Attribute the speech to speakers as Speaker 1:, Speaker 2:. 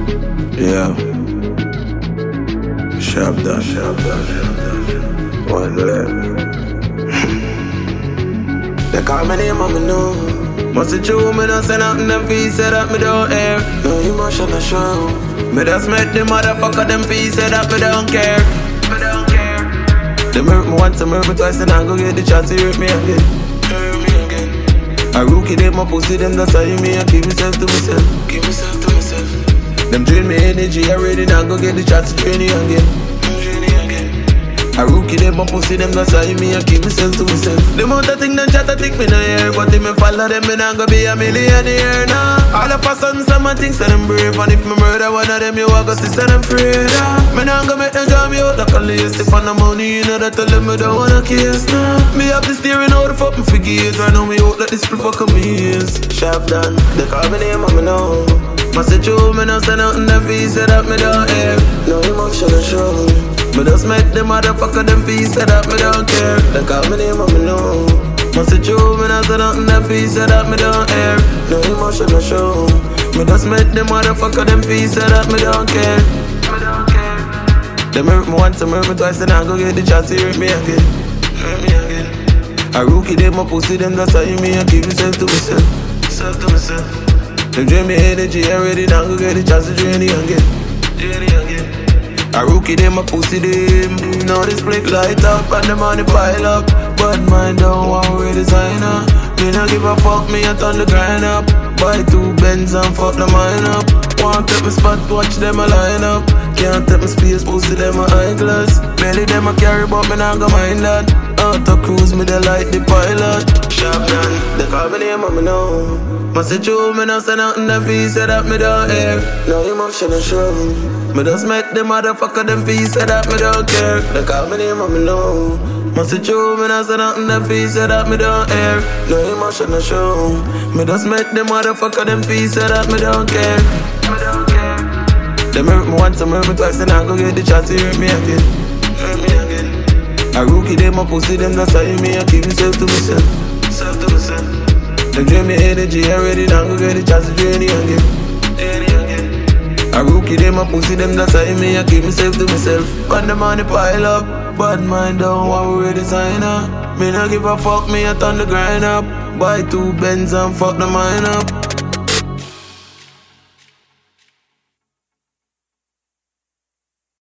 Speaker 1: Yeah. Sharp done. One left. They call my name and me know. Must it true, me don't say nothing, them fees say that me don't air. No emotion I show. Me just met the motherfucker, them fees say that me don't care. Me don't care. Them hurt me once, them hurt me twice, and I go get the chance to hurt me again. Hurt me again. A rookie, they my pussy, them that's how you me, I keep myself to myself. Keep myself to myself. Them drain me energy, I ready now go get the chance to train it again. A rookie, them my pussy, them that's how me, I keep myself to myself. The amount of thing them chat, I think me no hear. But if me follow them, me not go be a millionaire, nah. All of a sudden, some things say them brave. And if me murder one of them, you walk a sister, them afraid, nah. Me not go make them draw me out like a lace. If I no money, you know that tell them me don't want a case, nah. Me have the steering out the fuck me forget. Right now me out like this people fuck me is. Sharp done, they call me name and me know. Must say true, me not say nothing, them fees say that me don't hear. No emotion I show. Me just met the motherfucker, them fees say that me don't care. They call me name and me know. Must say true, me not say nothing, them fees say that me don't hear. No emotion I show. Me just met the motherfucker, them fees say that me don't care. Me don't care. Them hurt me once, them hurt me twice, and I go get the chance to hurt me again. Hurt me again. A rookie, they my pussy, them that's how you me, I keep myself to myself. Self to myself. Them drain me energy, I ready now go get the chance to drain it again. Drain it again. A rookie, they my pussy, them. Now this flick light up and the money pile up. But mine don't want to redesign up. Me not give a fuck, me I turn the grind up. Buy 2 Benz and fuck the mine up. Want take my spot, watch them a line up. Can't take my space, pussy them a eyeglass. Belly them a carry, but me not go mind that. Auto cruise, me they like the pilot. Sharp done, they call me name and me know. Must say true, me not say nothing, them fees say that me don't hear. No emotion I show. Me just met the motherfucker, them fees say that me don't care. They call me name and me know. Must say true, me not say nothing, them fees say that me don't hear. No emotion I show. Me just met the motherfucker, them fees say that me don't care. Me don't care. Them hurt me once, them hurt me twice, and I go get the chance to hurt me again. Hurt me again. A rookie, they my pussy, them that's how you me, I keep myself to myself. Self to myself. Them drain me energy, I ready now go get the chance to drain it again. Drain it again. A rookie, they my pussy, them that's how you me, I keep myself to myself. When the money pile up, but mine don't want to redesign up. Me not give a fuck, me I turn the grind up. Buy 2 Benz and fuck the mine up.